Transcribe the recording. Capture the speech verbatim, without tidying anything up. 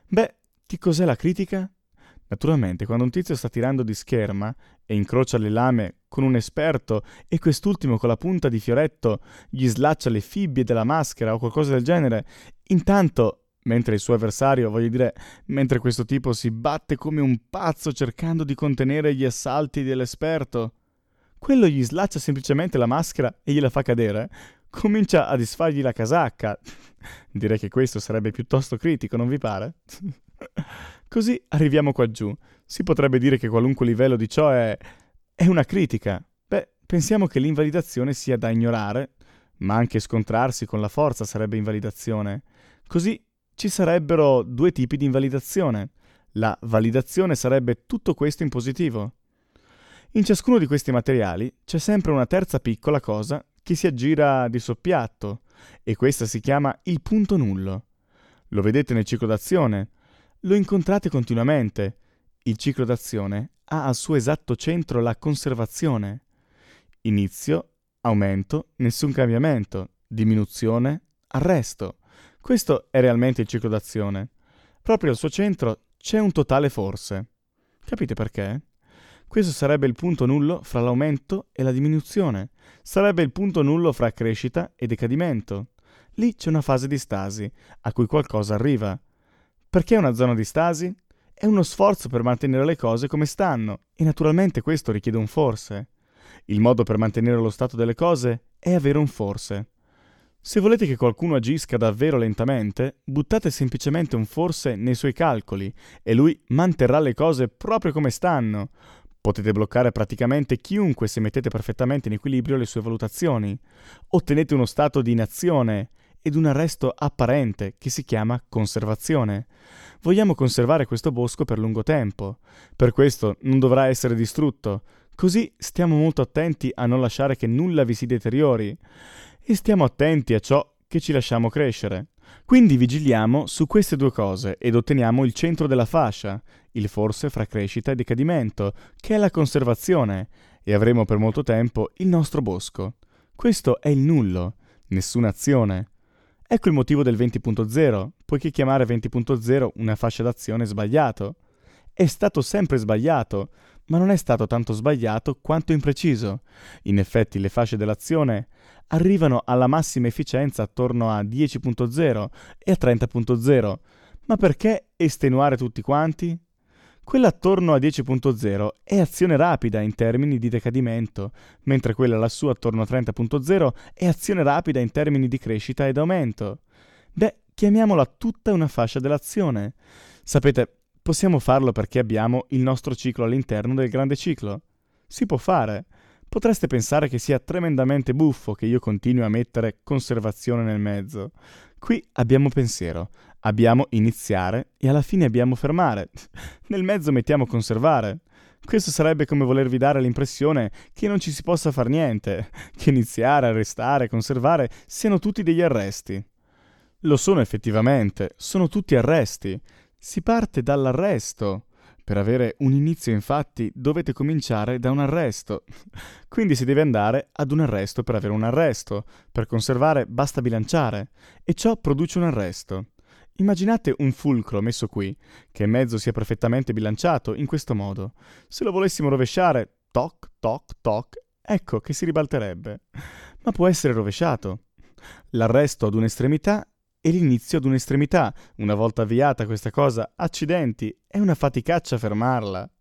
Beh, che cos'è la critica? Naturalmente, quando un tizio sta tirando di scherma e incrocia le lame con un esperto e quest'ultimo con la punta di fioretto gli slaccia le fibbie della maschera o qualcosa del genere, intanto, mentre il suo avversario, voglio dire, mentre questo tipo si batte come un pazzo cercando di contenere gli assalti dell'esperto, quello gli slaccia semplicemente la maschera e gliela fa cadere, comincia a disfargli la casacca. Direi che questo sarebbe piuttosto critico, non vi pare? Così arriviamo qua giù. Si potrebbe dire che qualunque livello di ciò è... è una critica. Beh, pensiamo che l'invalidazione sia da ignorare, ma anche scontrarsi con la forza sarebbe invalidazione. Così ci sarebbero due tipi di invalidazione. La validazione sarebbe tutto questo in positivo. In ciascuno di questi materiali c'è sempre una terza piccola cosa che si aggira di soppiatto, e questa si chiama il punto nullo. Lo vedete nel ciclo d'azione. Lo incontrate continuamente. Il ciclo d'azione ha al suo esatto centro la conservazione. Inizio, aumento, nessun cambiamento, diminuzione, arresto. Questo è realmente il ciclo d'azione. Proprio al suo centro c'è un totale forse. Capite perché? Questo sarebbe il punto nullo fra l'aumento e la diminuzione. Sarebbe il punto nullo fra crescita e decadimento. Lì c'è una fase di stasi, a cui qualcosa arriva. Perché è una zona di stasi? È uno sforzo per mantenere le cose come stanno, e naturalmente questo richiede un forse. Il modo per mantenere lo stato delle cose è avere un forse. Se volete che qualcuno agisca davvero lentamente, buttate semplicemente un forse nei suoi calcoli, e lui manterrà le cose proprio come stanno. Potete bloccare praticamente chiunque se mettete perfettamente in equilibrio le sue valutazioni. Ottenete uno stato di inazione ed un arresto apparente che si chiama conservazione. Vogliamo conservare questo bosco per lungo tempo. Per questo non dovrà essere distrutto. Così stiamo molto attenti a non lasciare che nulla vi si deteriori. E stiamo attenti a ciò che ci lasciamo crescere. Quindi vigiliamo su queste due cose ed otteniamo il centro della fascia, il forse fra crescita e decadimento, che è la conservazione, e avremo per molto tempo il nostro bosco. Questo è il nullo, nessuna azione. Ecco il motivo del venti punto zero, poiché chiamare venti punto zero una fascia d'azione è sbagliato. È stato sempre sbagliato, ma non è stato tanto sbagliato quanto impreciso. In effetti le fasce dell'azione arrivano alla massima efficienza attorno a dieci punto zero e a trenta punto zero. Ma perché estenuare tutti quanti? Quella attorno a dieci punto zero è azione rapida in termini di decadimento, mentre quella lassù attorno a trenta punto zero è azione rapida in termini di crescita ed aumento. Beh, chiamiamola tutta una fascia dell'azione. Sapete, possiamo farlo perché abbiamo il nostro ciclo all'interno del grande ciclo. Si può fare. Potreste pensare che sia tremendamente buffo che io continui a mettere conservazione nel mezzo. Qui abbiamo pensiero, abbiamo iniziare e alla fine abbiamo fermare. Nel mezzo mettiamo conservare. Questo sarebbe come volervi dare l'impressione che non ci si possa far niente, che iniziare, arrestare, conservare siano tutti degli arresti. Lo sono effettivamente, sono tutti arresti. Si parte dall'arresto. Per avere un inizio, infatti, dovete cominciare da un arresto. Quindi si deve andare ad un arresto per avere un arresto. Per conservare basta bilanciare. E ciò produce un arresto. Immaginate un fulcro messo qui, che in mezzo sia perfettamente bilanciato in questo modo. Se lo volessimo rovesciare, toc, toc, toc, ecco che si ribalterebbe. Ma può essere rovesciato. L'arresto ad un'estremità e l'inizio ad un'estremità. Una volta avviata questa cosa, accidenti, è una faticaccia fermarla.